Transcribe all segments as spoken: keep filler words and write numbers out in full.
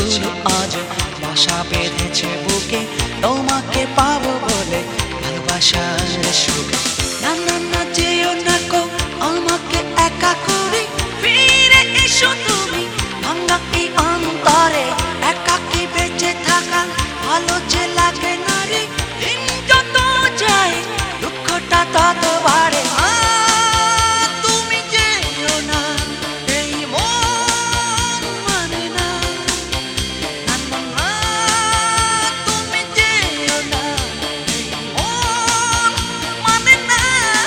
গুলো আজ বাসা বেঁধেছে বুকে, তোমাকে পাবো বলে ভালোবাসার সুখে। না না না যেও না গো আমাকে একা করে, ফিরে এসো তুমি ভাঙা এই অন্তরে। একাকী বেঁচে থাকা ভালো যে লাগে না রে, দিন যত যায় দুঃখটা তত বাড়ে। তুমি যেও না, এই মন মানে না। না না না তুমি যেও না, এই মন মানে না।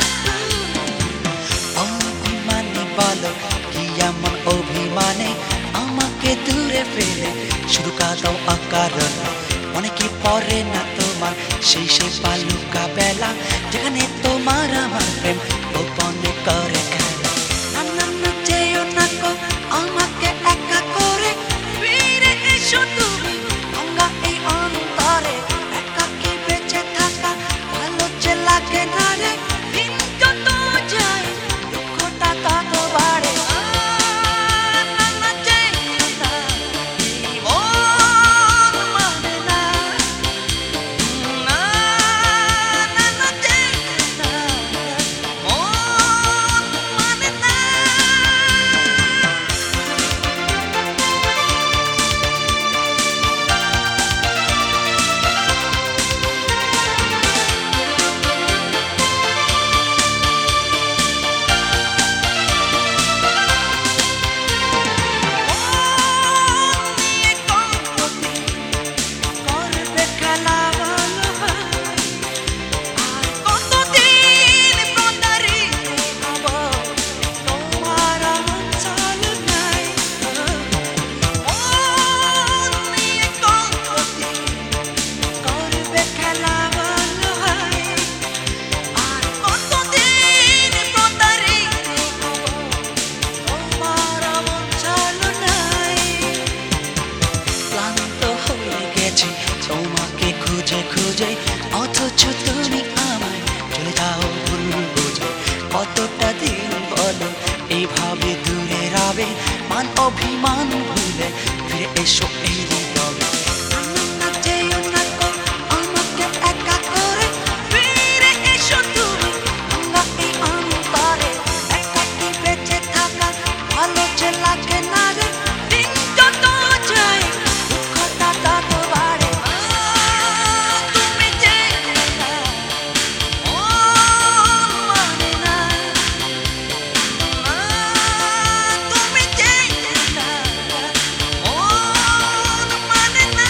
অভিমানী বলো কি এমন অভিমানে আমাকে দূরে ফেলে শুধু কাঁদো অকারণ। মনে কি পড়ে না তোমার সেই সেই বালুকা বেলা, যেখানে তোমার আমার প্রেম গোপনে করে খেলা। না না না যেও না গো আমাকে একা করে, ফিরে এসো তুমি ভাঙা এই অন্তরে। একাকী বেঁচে থাকা ভালো যে লাগে না রে, দিন যত যায় দুঃখটা তত বাড়ে। না না যেও না, এই মন মানে না। না না না যেও না, মন মানে না। করবে খেলা ভালো হয়, আর কতদিন প্রতারিত হব তোমার অঞ্চল নাই। মন নিয়ে কতদিন করবে খেলা ভালো হয়, আর কতদিন প্রতারিত হব তোমার অঞ্চল নাই। ক্লান্ত হয়ে গেছি তোমাকে খুঁজে খুঁজে, অথচ তুমি আমায় চলে যাও ভুল বুঝে। কতটা দিন বলো এইভাবে দূরে রবে, মান অভিমান ভুলে ফিরে এসো এই হৃদয়ে। না না না যেও না গো আমাকে একা করে, ফিরে এসো তুমি ভাঙা এই অন্তরে। একাকী বেঁচে থাকা ভালো যে লাগে না রে, দিন যত যায় দুঃখটা তত বাড়ে। তুমি যেও না, মন মানে না। তুমি যেও না, মন মানে না।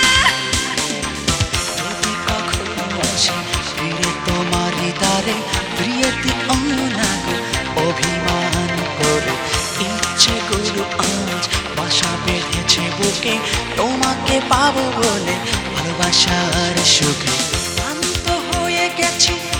যদি কখনো আসি ফিরে তোমার দ্বারে, প্রিয়তি অনাগো অভিমান করে। ইচ্ছেগুলো আজ বাসা বেঁধেছে বুকে, তোমাকে পাবো বলে ভালোবাসার সুখে। ক্লান্ত হয়ে গেছি